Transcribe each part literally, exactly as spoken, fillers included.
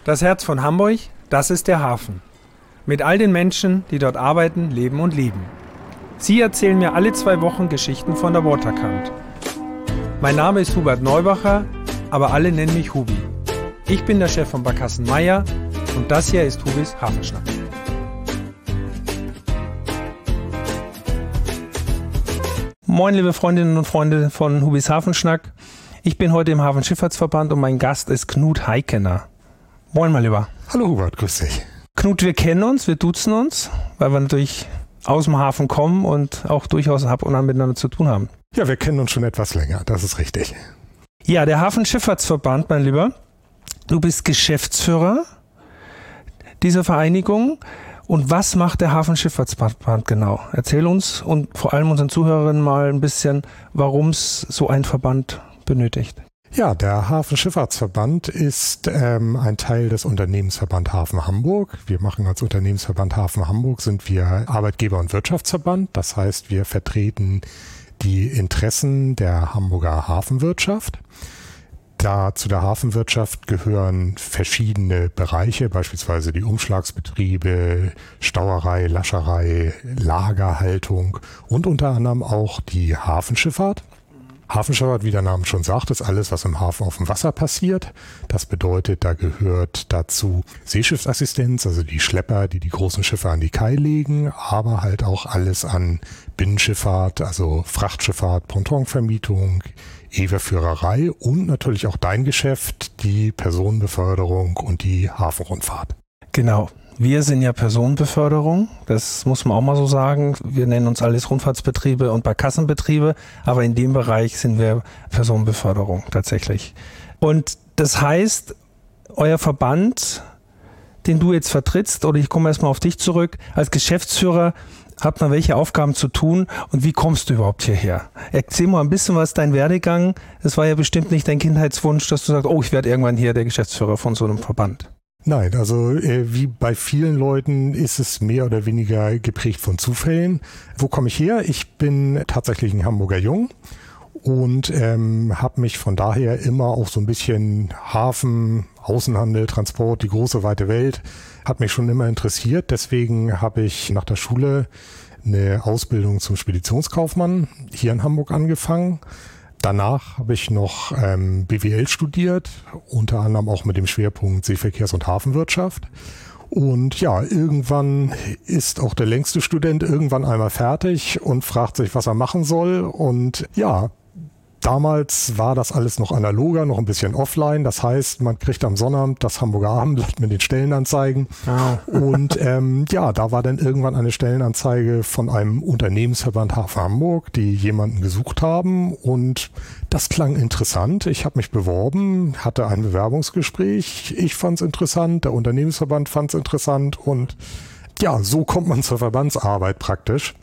Das Herz von Hamburg, das ist der Hafen. Mit all den Menschen, die dort arbeiten, leben und lieben. Sie erzählen mir alle zwei Wochen Geschichten von der Waterkant. Mein Name ist Hubert Neubacher, aber alle nennen mich Hubi. Ich bin der Chef von Barkassen Meier und das hier ist Hubis Hafenschnack. Moin liebe Freundinnen und Freunde von Hubis Hafenschnack. Ich bin heute im Hafenschifffahrtsverband und mein Gast ist Knut Heikenner. Moin mal lieber. Hallo Hubert, grüß dich. Knut, wir kennen uns, wir duzen uns, weil wir natürlich aus dem Hafen kommen und auch durchaus ab und an miteinander zu tun haben. Ja, wir kennen uns schon etwas länger, das ist richtig. Ja, der Hafenschifffahrtsverband, mein Lieber, du bist Geschäftsführer dieser Vereinigung. Und was macht der Hafenschifffahrtsverband genau? Erzähl uns und vor allem unseren Zuhörerinnen mal ein bisschen, warum es so einen Verband benötigt. Ja, der Hafenschifffahrtsverband ist ähm, ein Teil des Unternehmensverband Hafen Hamburg. Wir machen als Unternehmensverband Hafen Hamburg, sind wir Arbeitgeber- und Wirtschaftsverband. Das heißt, wir vertreten die Interessen der Hamburger Hafenwirtschaft. Da zu der Hafenwirtschaft gehören verschiedene Bereiche, beispielsweise die Umschlagsbetriebe, Stauerei, Lascherei, Lagerhaltung und unter anderem auch die Hafenschifffahrt. Hafenschifffahrt, wie der Name schon sagt, ist alles, was im Hafen auf dem Wasser passiert. Das bedeutet, da gehört dazu Seeschiffsassistenz, also die Schlepper, die die großen Schiffe an die Kai legen, aber halt auch alles an Binnenschifffahrt, also Frachtschifffahrt, Pontonvermietung, E W A-Führerei und natürlich auch dein Geschäft, die Personenbeförderung und die Hafenrundfahrt. Genau. Wir sind ja Personenbeförderung, das muss man auch mal so sagen. Wir nennen uns alles Rundfahrtsbetriebe und Barkassenbetriebe, aber in dem Bereich sind wir Personenbeförderung tatsächlich. Und das heißt, euer Verband, den du jetzt vertrittst, oder ich komme erstmal auf dich zurück, als Geschäftsführer, habt man welche Aufgaben zu tun und wie kommst du überhaupt hierher? Erzähl mal ein bisschen was, dein Werdegang. Das war ja bestimmt nicht dein Kindheitswunsch, dass du sagst, oh, ich werde irgendwann hier der Geschäftsführer von so einem Verband. Nein, also äh, wie bei vielen Leuten ist es mehr oder weniger geprägt von Zufällen. Wo komme ich her? Ich bin tatsächlich ein Hamburger Jung und ähm, habe mich von daher immer auch so ein bisschen Hafen, Außenhandel, Transport, die große weite Welt, hat mich schon immer interessiert. Deswegen habe ich nach der Schule eine Ausbildung zum Speditionskaufmann hier in Hamburg angefangen. Danach habe ich noch ähm, B W L studiert, unter anderem auch mit dem Schwerpunkt Seeverkehrs- und Hafenwirtschaft. Und ja, irgendwann ist auch der längste Student irgendwann einmal fertig und fragt sich, was er machen soll. Und ja, damals war das alles noch analoger, noch ein bisschen offline. Das heißt, man kriegt am Sonnabend das Hamburger Abendblatt mit den Stellenanzeigen. Oh. Und ähm, ja, da war dann irgendwann eine Stellenanzeige von einem Unternehmensverband Hafen Hamburg, die jemanden gesucht haben. Und das klang interessant. Ich habe mich beworben, hatte ein Bewerbungsgespräch. Ich fand es interessant, der Unternehmensverband fand es interessant. Und ja, so kommt man zur Verbandsarbeit praktisch.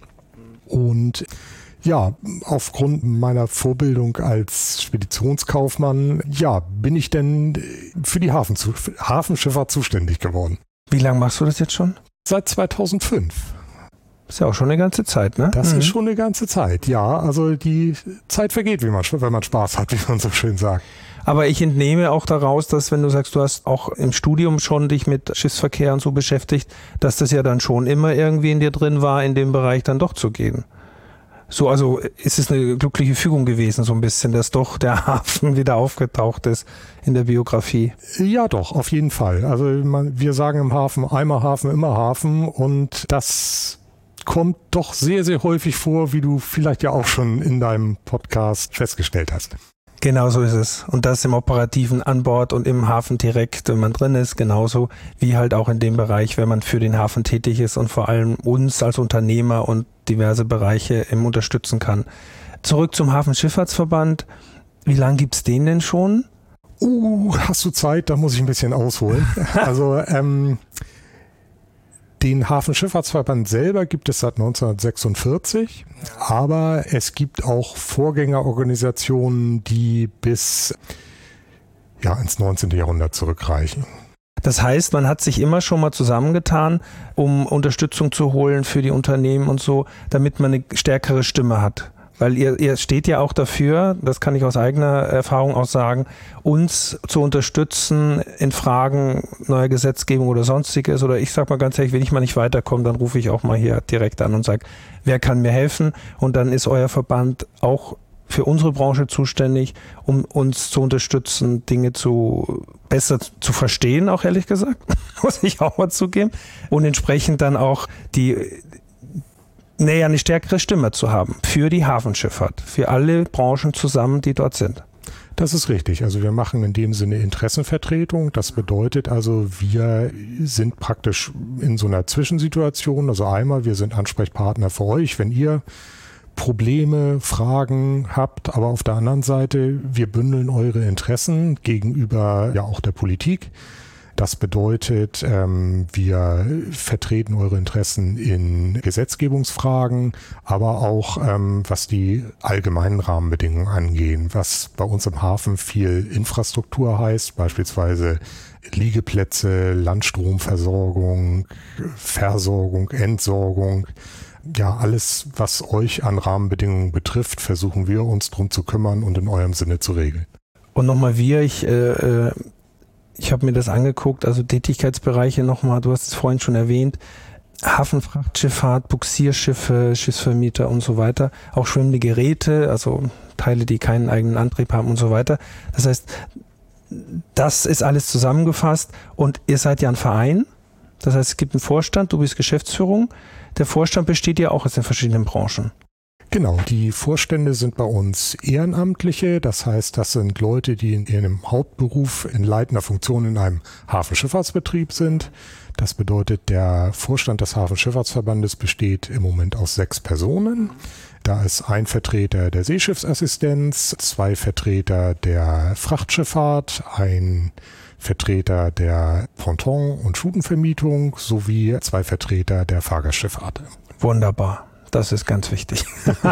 Und ja, aufgrund meiner Vorbildung als Speditionskaufmann, ja, bin ich denn für die Hafen, für Hafenschifffahrt zuständig geworden. Wie lange machst du das jetzt schon? Seit zweitausendfünf. Ist ja auch schon eine ganze Zeit, ne? Das mhm. ist schon eine ganze Zeit, ja. Also die Zeit vergeht, wie man, wenn man Spaß hat, wie man so schön sagt. Aber ich entnehme auch daraus, dass wenn du sagst, du hast auch im Studium schon dich mit Schiffsverkehr und so beschäftigt, dass das ja dann schon immer irgendwie in dir drin war, in dem Bereich dann doch zu gehen. So, also ist es eine glückliche Fügung gewesen, so ein bisschen, dass doch der Hafen wieder aufgetaucht ist in der Biografie. Ja, doch, auf jeden Fall. Also man, wir sagen im Hafen, einmal Hafen, immer Hafen und das kommt doch sehr, sehr häufig vor, wie du vielleicht ja auch schon in deinem Podcast festgestellt hast. Genau so ist es. Und das im Operativen an Bord und im Hafen direkt, wenn man drin ist, genauso wie halt auch in dem Bereich, wenn man für den Hafen tätig ist und vor allem uns als Unternehmer und diverse Bereiche im unterstützen kann. Zurück zum Hafenschifffahrtsverband. Wie lange gibt's den denn schon? Uh, hast du Zeit? Da muss ich ein bisschen ausholen. Also ähm, den Hafenschifffahrtsverband selber gibt es seit neunzehnhundertsechsundvierzig, aber es gibt auch Vorgängerorganisationen, die bis ja, ins neunzehnten Jahrhundert zurückreichen. Das heißt, man hat sich immer schon mal zusammengetan, um Unterstützung zu holen für die Unternehmen und so, damit man eine stärkere Stimme hat. Weil ihr, ihr steht ja auch dafür, das kann ich aus eigener Erfahrung auch sagen, uns zu unterstützen in Fragen neuer Gesetzgebung oder sonstiges. Oder ich sage mal ganz ehrlich, wenn ich mal nicht weiterkomme, dann rufe ich auch mal hier direkt an und sage, wer kann mir helfen? Und dann ist euer Verband auch für unsere Branche zuständig, um uns zu unterstützen, Dinge zu besser zu verstehen, auch ehrlich gesagt, muss ich auch mal zugeben. Und entsprechend dann auch die, naja, eine stärkere Stimme zu haben für die Hafenschifffahrt, für alle Branchen zusammen, die dort sind. Das ist richtig. Also wir machen in dem Sinne Interessenvertretung. Das bedeutet also, wir sind praktisch in so einer Zwischensituation. Also einmal, wir sind Ansprechpartner für euch, wenn ihr Probleme, Fragen habt, aber auf der anderen Seite, wir bündeln eure Interessen gegenüber ja auch der Politik. Das bedeutet, ähm, wir vertreten eure Interessen in Gesetzgebungsfragen, aber auch ähm, was die allgemeinen Rahmenbedingungen angehen, was bei uns im Hafen viel Infrastruktur heißt, beispielsweise Liegeplätze, Landstromversorgung, Versorgung, Entsorgung. Ja, alles, was euch an Rahmenbedingungen betrifft, versuchen wir uns drum zu kümmern und in eurem Sinne zu regeln. Und nochmal wir, ich, äh, ich habe mir das angeguckt, also Tätigkeitsbereiche nochmal, du hast es vorhin schon erwähnt, Hafenfrachtschifffahrt, Buxierschiffe, Schiffsvermieter und so weiter, auch schwimmende Geräte, also Teile, die keinen eigenen Antrieb haben und so weiter. Das heißt, das ist alles zusammengefasst und ihr seid ja ein Verein, das heißt, es gibt einen Vorstand, du bist Geschäftsführung. Der Vorstand besteht ja auch aus den verschiedenen Branchen. Genau, die Vorstände sind bei uns Ehrenamtliche, das heißt, das sind Leute, die in ihrem Hauptberuf in leitender Funktion in einem Hafenschifffahrtsbetrieb sind. Das bedeutet, der Vorstand des Hafenschifffahrtsverbandes besteht im Moment aus sechs Personen. Da ist ein Vertreter der Seeschiffsassistenz, zwei Vertreter der Frachtschifffahrt, ein Vertreter der Ponton- und Schutenvermietung sowie zwei Vertreter der Fahrgastschifffahrt. Wunderbar. Das ist ganz wichtig.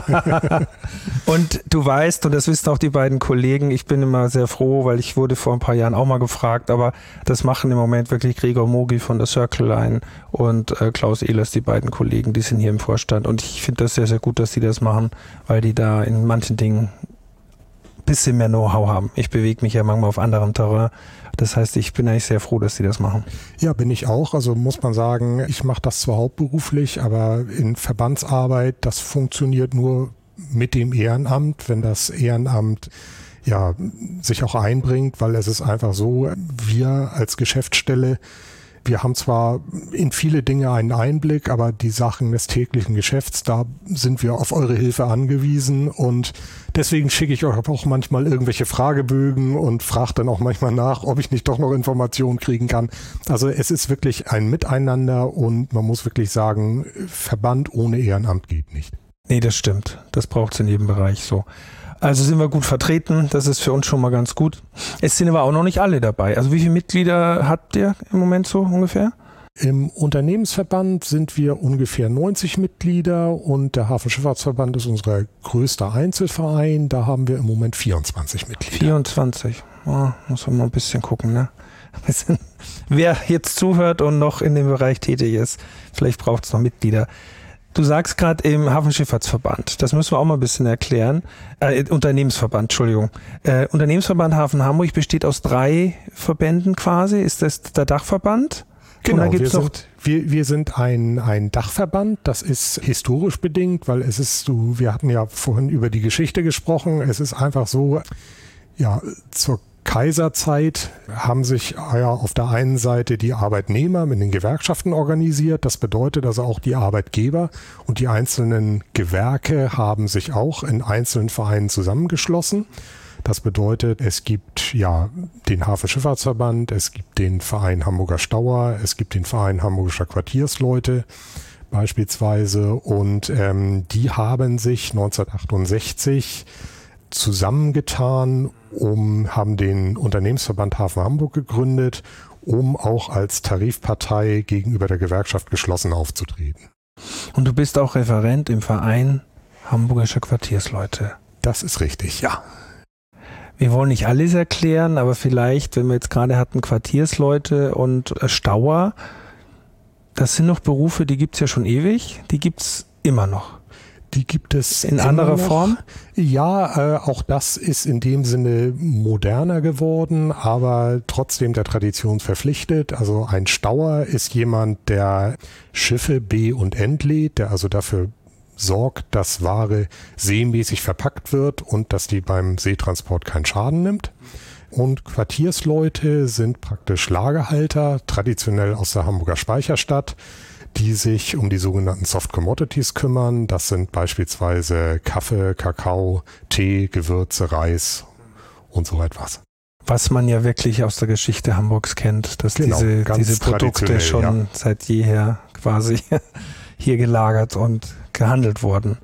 Und du weißt, und das wissen auch die beiden Kollegen, ich bin immer sehr froh, weil ich wurde vor ein paar Jahren auch mal gefragt, aber das machen im Moment wirklich Gregor Mogi von der Circle Line und äh, Klaus Ehlers, die beiden Kollegen, die sind hier im Vorstand. Und ich finde das sehr, sehr gut, dass die das machen, weil die da in manchen Dingen ein bisschen mehr Know-how haben. Ich bewege mich ja manchmal auf anderem Terrain. Das heißt, ich bin eigentlich sehr froh, dass sie das machen. Ja, bin ich auch. Also muss man sagen, ich mache das zwar hauptberuflich, aber in Verbandsarbeit, das funktioniert nur mit dem Ehrenamt, wenn das Ehrenamt ja sich auch einbringt, weil es ist einfach so, wir als Geschäftsstelle, wir haben zwar in viele Dinge einen Einblick, aber die Sachen des täglichen Geschäfts, da sind wir auf eure Hilfe angewiesen und deswegen schicke ich euch auch manchmal irgendwelche Fragebögen und frage dann auch manchmal nach, ob ich nicht doch noch Informationen kriegen kann. Also es ist wirklich ein Miteinander und man muss wirklich sagen, Verband ohne Ehrenamt geht nicht. Nee, das stimmt. Das braucht es in jedem Bereich so. Also sind wir gut vertreten, das ist für uns schon mal ganz gut. Es sind aber auch noch nicht alle dabei. Also wie viele Mitglieder habt ihr im Moment so ungefähr? Im Unternehmensverband sind wir ungefähr neunzig Mitglieder und der Hafenschifffahrtsverband ist unser größter Einzelverein. Da haben wir im Moment vierundzwanzig Mitglieder. vierundzwanzig, oh, muss man mal ein bisschen gucken, ne? Wer jetzt zuhört und noch in dem Bereich tätig ist, vielleicht braucht es noch Mitglieder. Du sagst gerade im Hafenschifffahrtsverband, das müssen wir auch mal ein bisschen erklären, äh, Unternehmensverband, Entschuldigung. Äh, Unternehmensverband Hafen Hamburg besteht aus drei Verbänden quasi. Ist das der Dachverband? Genau, wir sind, wir, wir sind ein, ein Dachverband, das ist historisch bedingt, weil es ist, du, wir hatten ja vorhin über die Geschichte gesprochen, es ist einfach so, ja, zur Kaiserzeit haben sich ja auf der einen Seite die Arbeitnehmer mit den Gewerkschaften organisiert. Das bedeutet also auch die Arbeitgeber und die einzelnen Gewerke haben sich auch in einzelnen Vereinen zusammengeschlossen. Das bedeutet, es gibt ja den Hafenschifffahrtsverband, es gibt den Verein Hamburger Stauer, es gibt den Verein Hamburgischer Quartiersleute beispielsweise und ähm, die haben sich neunzehnhundertachtundsechzig zusammengetan, um, haben den Unternehmensverband Hafen Hamburg gegründet, um auch als Tarifpartei gegenüber der Gewerkschaft geschlossen aufzutreten. Und du bist auch Referent im Verein Hamburgischer Quartiersleute. Das ist richtig, ja. Wir wollen nicht alles erklären, aber vielleicht, wenn wir jetzt gerade hatten Quartiersleute und Stauer, das sind noch Berufe, die gibt es ja schon ewig, die gibt es immer noch. Die gibt es in anderer Form? Ja, äh, auch das ist in dem Sinne moderner geworden, aber trotzdem der Tradition verpflichtet. Also ein Stauer ist jemand, der Schiffe be- und entlädt, der also dafür sorgt, dass Ware seemäßig verpackt wird und dass die beim Seetransport keinen Schaden nimmt. Und Quartiersleute sind praktisch Lagerhalter, traditionell aus der Hamburger Speicherstadt, die sich um die sogenannten Soft Commodities kümmern. Das sind beispielsweise Kaffee, Kakao, Tee, Gewürze, Reis und so etwas. Was man ja wirklich aus der Geschichte Hamburgs kennt, dass genau, diese, diese Produkte schon ja. seit jeher quasi hier gelagert und gehandelt wurden.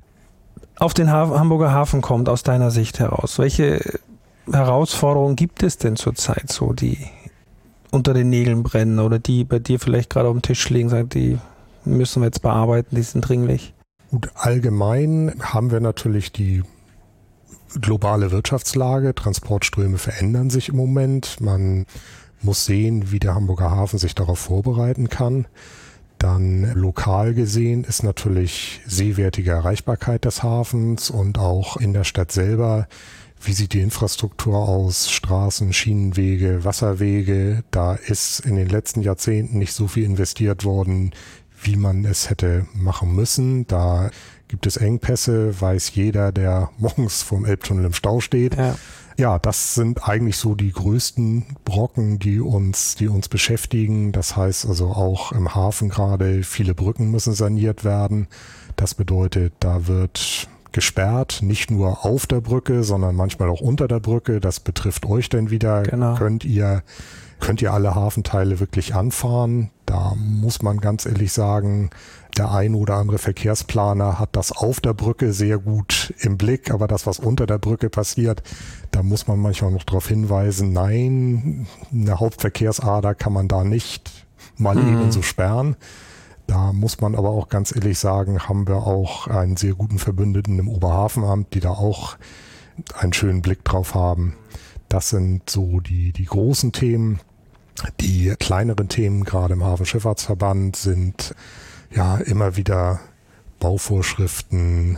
Auf den Hafen, Hamburger Hafen kommt aus deiner Sicht heraus. Welche Herausforderungen gibt es denn zurzeit so, die unter den Nägeln brennen oder die bei dir vielleicht gerade auf dem Tisch liegen, sagen, die müssen wir jetzt bearbeiten, die sind dringlich? Gut, allgemein haben wir natürlich die globale Wirtschaftslage. Transportströme verändern sich im Moment. Man muss sehen, wie der Hamburger Hafen sich darauf vorbereiten kann. Dann lokal gesehen ist natürlich seewertige Erreichbarkeit des Hafens und auch in der Stadt selber. Wie sieht die Infrastruktur aus? Straßen, Schienenwege, Wasserwege. Da ist in den letzten Jahrzehnten nicht so viel investiert worden, wie man es hätte machen müssen. Da gibt es Engpässe, weiß jeder, der morgens vorm Elbtunnel im Stau steht. Ja. Ja, das sind eigentlich so die größten Brocken, die uns, die uns beschäftigen. Das heißt also auch im Hafen gerade, viele Brücken müssen saniert werden. Das bedeutet, da wird gesperrt, nicht nur auf der Brücke, sondern manchmal auch unter der Brücke. Das betrifft euch dann wieder. Genau. Könnt ihr, könnt ihr alle Hafenteile wirklich anfahren? Da muss man ganz ehrlich sagen, der ein oder andere Verkehrsplaner hat das auf der Brücke sehr gut im Blick, aber das, was unter der Brücke passiert, da muss man manchmal noch darauf hinweisen, nein, eine Hauptverkehrsader kann man da nicht mal mhm. eben so sperren. Da muss man aber auch ganz ehrlich sagen, haben wir auch einen sehr guten Verbündeten im Oberhafenamt, die da auch einen schönen Blick drauf haben. Das sind so die, die großen Themen. Die kleineren Themen, gerade im Hafenschifffahrtsverband, sind ja immer wieder Bauvorschriften,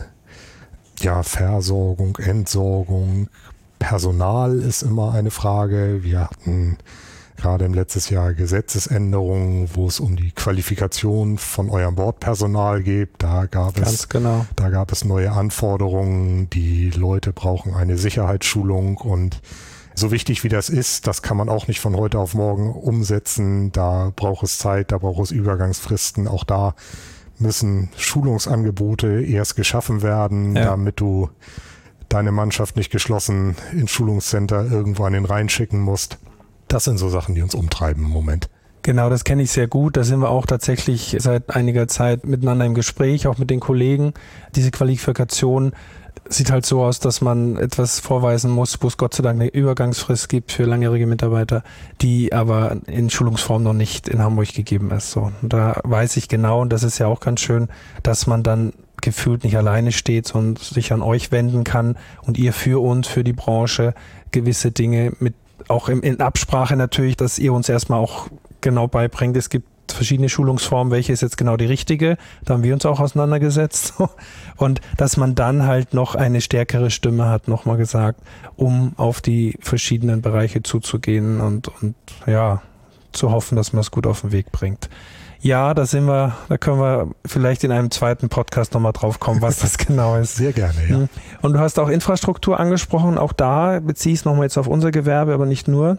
ja, Versorgung, Entsorgung. Personal ist immer eine Frage. Wir hatten gerade im letzten Jahr Gesetzesänderungen, wo es um die Qualifikation von eurem Bordpersonal geht. Da gab Ganz es, genau. da gab es neue Anforderungen. Die Leute brauchen eine Sicherheitsschulung und so wichtig wie das ist, das kann man auch nicht von heute auf morgen umsetzen. Da braucht es Zeit, da braucht es Übergangsfristen. Auch da müssen Schulungsangebote erst geschaffen werden, ja. damit du deine Mannschaft nicht geschlossen ins Schulungscenter irgendwo an den Rhein schicken musst. Das sind so Sachen, die uns umtreiben im Moment. Genau, das kenne ich sehr gut. Da sind wir auch tatsächlich seit einiger Zeit miteinander im Gespräch, auch mit den Kollegen. Diese Qualifikation sieht halt so aus, dass man etwas vorweisen muss, wo es Gott sei Dank eine Übergangsfrist gibt für langjährige Mitarbeiter, die aber in Schulungsform noch nicht in Hamburg gegeben ist. So, und da weiß ich genau, und das ist ja auch ganz schön, dass man dann gefühlt nicht alleine steht und sich an euch wenden kann und ihr für uns, für die Branche gewisse Dinge mit, auch in, in Absprache natürlich, dass ihr uns erstmal auch genau beibringt. Es gibt verschiedene Schulungsformen, welche ist jetzt genau die richtige, da haben wir uns auch auseinandergesetzt und dass man dann halt noch eine stärkere Stimme hat, nochmal gesagt, um auf die verschiedenen Bereiche zuzugehen und, und ja, zu hoffen, dass man es gut auf den Weg bringt. Ja, da sind wir, da können wir vielleicht in einem zweiten Podcast nochmal drauf kommen, was das genau ist. Sehr gerne, ja. Und du hast auch Infrastruktur angesprochen, auch da beziehe ich es nochmal jetzt auf unser Gewerbe, aber nicht nur.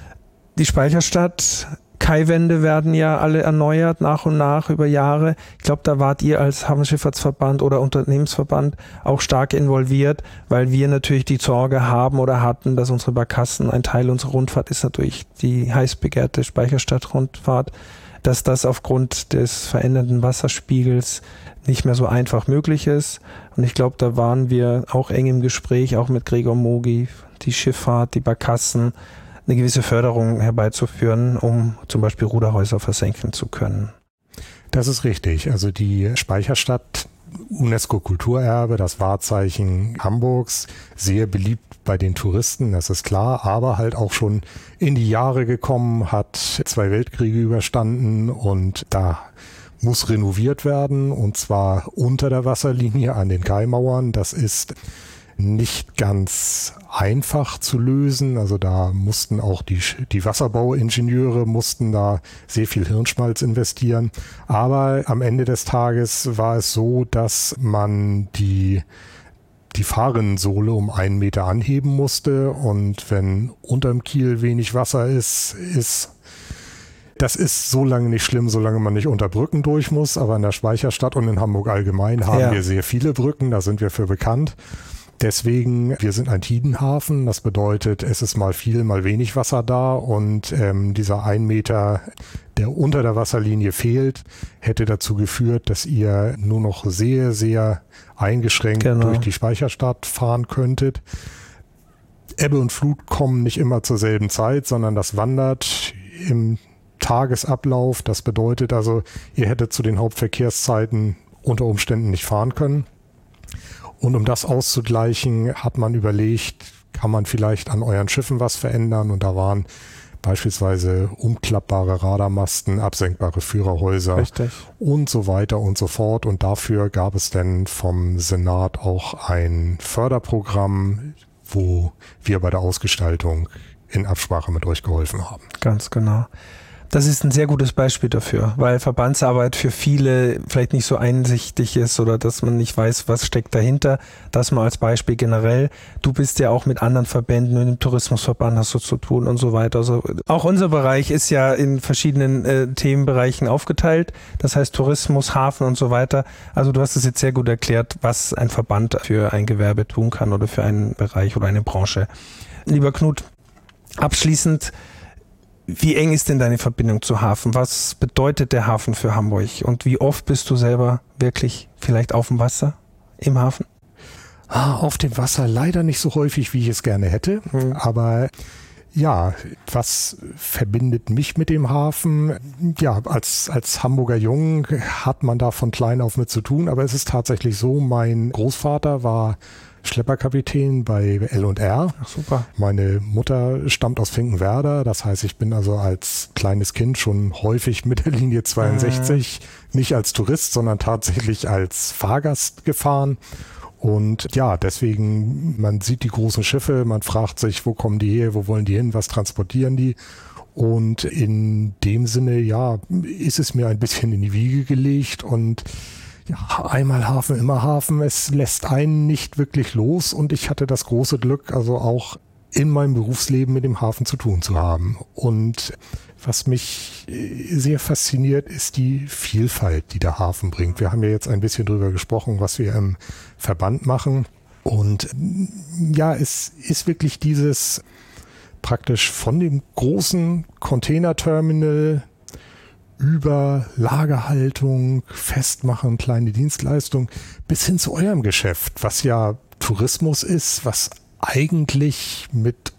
Die Speicherstadt, Kaiwände werden ja alle erneuert, nach und nach über Jahre. Ich glaube, da wart ihr als Hafenschifffahrtsverband oder Unternehmensverband auch stark involviert, weil wir natürlich die Sorge haben oder hatten, dass unsere Barkassen, ein Teil unserer Rundfahrt ist natürlich die heiß begehrte Speicherstadt-Rundfahrt, dass das aufgrund des verändernden Wasserspiegels nicht mehr so einfach möglich ist. Und ich glaube, da waren wir auch eng im Gespräch, auch mit Gregor Mogi, die Schifffahrt, die Barkassen, eine gewisse Förderung herbeizuführen, um zum Beispiel Ruderhäuser versenken zu können. Das ist richtig. Also die Speicherstadt, UNESCO-Kulturerbe, das Wahrzeichen Hamburgs, sehr beliebt bei den Touristen, das ist klar, aber halt auch schon in die Jahre gekommen, hat zwei Weltkriege überstanden und da muss renoviert werden, und zwar unter der Wasserlinie an den Kaimauern. Das ist nicht ganz einfach zu lösen. Also da mussten auch die, die Wasserbauingenieure mussten da sehr viel Hirnschmalz investieren. Aber am Ende des Tages war es so, dass man die die Fahrrinnensohle um einen Meter anheben musste, und wenn unterm Kiel wenig Wasser ist, ist das ist so lange nicht schlimm, solange man nicht unter Brücken durch muss. Aber in der Speicherstadt und in Hamburg allgemein haben ja. wir sehr viele Brücken, da sind wir für bekannt. Deswegen, wir sind ein Tidenhafen, das bedeutet, es ist mal viel, mal wenig Wasser da, und ähm, dieser ein Meter, der unter der Wasserlinie fehlt, hätte dazu geführt, dass ihr nur noch sehr, sehr eingeschränkt genau. durch die Speicherstadt fahren könntet. Ebbe und Flut kommen nicht immer zur selben Zeit, sondern das wandert im Tagesablauf. Das bedeutet also, ihr hättet zu den Hauptverkehrszeiten unter Umständen nicht fahren können. Und um das auszugleichen, hat man überlegt, kann man vielleicht an euren Schiffen was verändern? Und da waren beispielsweise umklappbare Radarmasten, absenkbare Führerhäuser Richtig. und so weiter und so fort. Und dafür gab es dann vom Senat auch ein Förderprogramm, wo wir bei der Ausgestaltung in Absprache mit euch geholfen haben. Ganz genau. Das ist ein sehr gutes Beispiel dafür, weil Verbandsarbeit für viele vielleicht nicht so einsichtig ist oder dass man nicht weiß, was steckt dahinter. Das mal als Beispiel generell. Du bist ja auch mit anderen Verbänden, mit dem Tourismusverband hast du zu tun und so weiter. Also auch unser Bereich ist ja in verschiedenen äh, Themenbereichen aufgeteilt. Das heißt Tourismus, Hafen und so weiter. Also du hast es jetzt sehr gut erklärt, was ein Verband für ein Gewerbe tun kann oder für einen Bereich oder eine Branche. Lieber Knut, abschließend, wie eng ist denn deine Verbindung zu Hafen? Was bedeutet der Hafen für Hamburg? Und wie oft bist du selber wirklich vielleicht auf dem Wasser, im Hafen? Ah, auf dem Wasser leider nicht so häufig, wie ich es gerne hätte. Mhm. Aber ja, was verbindet mich mit dem Hafen? Ja, als, als Hamburger Jung hat man da von klein auf mit zu tun. Aber es ist tatsächlich so, mein Großvater war Schlepperkapitän bei L und R. Ach, super. Meine Mutter stammt aus Finkenwerder, das heißt, ich bin also als kleines Kind schon häufig mit der Linie zweiundsechzig, äh. nicht als Tourist, sondern tatsächlich als Fahrgast gefahren. Und ja, deswegen, man sieht die großen Schiffe, man fragt sich, wo kommen die her, wo wollen die hin, was transportieren die? Und in dem Sinne, ja, ist es mir ein bisschen in die Wiege gelegt, und ja, einmal Hafen, immer Hafen. Es lässt einen nicht wirklich los, und ich hatte das große Glück, also auch in meinem Berufsleben mit dem Hafen zu tun zu haben. Und was mich sehr fasziniert, ist die Vielfalt, die der Hafen bringt. Wir haben ja jetzt ein bisschen drüber gesprochen, was wir im Verband machen. Und ja, es ist wirklich dieses praktisch von dem großen Containerterminal über Lagerhaltung, Festmachen, kleine Dienstleistungen bis hin zu eurem Geschäft, was ja Tourismus ist, was eigentlich mit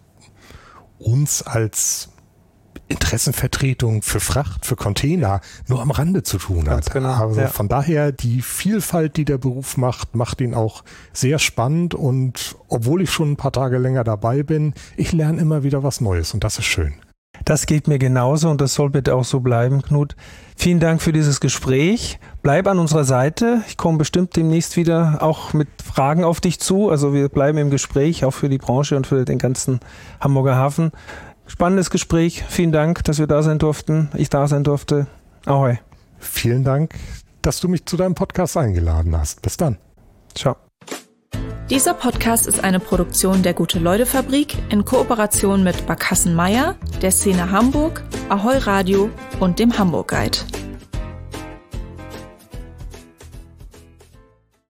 uns als Interessenvertretung für Fracht, für Container nur am Rande zu tun hat. Ganz genau, also ja. Von daher, die Vielfalt, die der Beruf macht, macht ihn auch sehr spannend, und obwohl ich schon ein paar Tage länger dabei bin, ich lerne immer wieder was Neues, und das ist schön. Das geht mir genauso, und das soll bitte auch so bleiben, Knut. Vielen Dank für dieses Gespräch. Bleib an unserer Seite. Ich komme bestimmt demnächst wieder auch mit Fragen auf dich zu. Also wir bleiben im Gespräch, auch für die Branche und für den ganzen Hamburger Hafen. Spannendes Gespräch. Vielen Dank, dass wir da sein durften. Ich da sein durfte. Ahoi. Vielen Dank, dass du mich zu deinem Podcast eingeladen hast. Bis dann. Ciao. Dieser Podcast ist eine Produktion der Gute-Leute-Fabrik in Kooperation mit Barkassen Meier, der Szene Hamburg, Ahoi Radio und dem Hamburg Guide.